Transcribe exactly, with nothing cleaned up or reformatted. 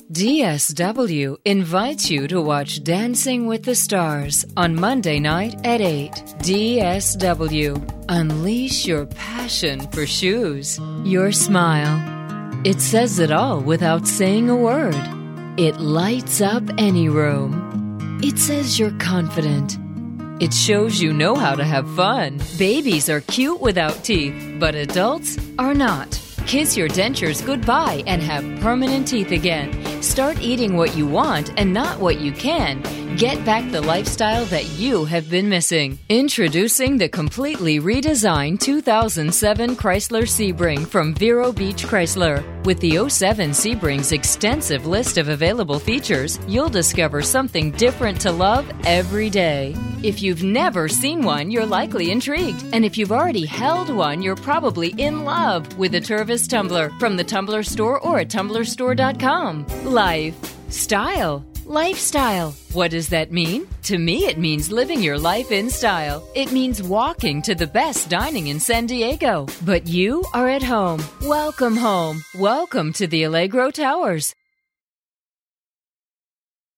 D S W invites you to watch Dancing with the Stars on Monday night at eight. D S W. Unleash your passion for shoes. Your smile. It says it all without saying a word. It lights up any room. It says you're confident. It shows you know how to have fun. Babies are cute without teeth, but adults are not. Kiss your dentures goodbye and have permanent teeth again. Start eating what you want and not what you can. Get back the lifestyle that you have been missing. Introducing the completely redesigned two thousand seven Chrysler Sebring from Vero Beach Chrysler. With the oh seven Sebring's extensive list of available features, you'll discover something different to love every day. If you've never seen one, you're likely intrigued. And if you've already held one, you're probably in love with a Tervis tumbler from the Tumbler Store or at tumbler store dot com. Life. Style. Lifestyle. What does that mean? To me, it means living your life in style. It means walking to the best dining in San Diego. But you are at home. Welcome home. Welcome to the Allegro Towers.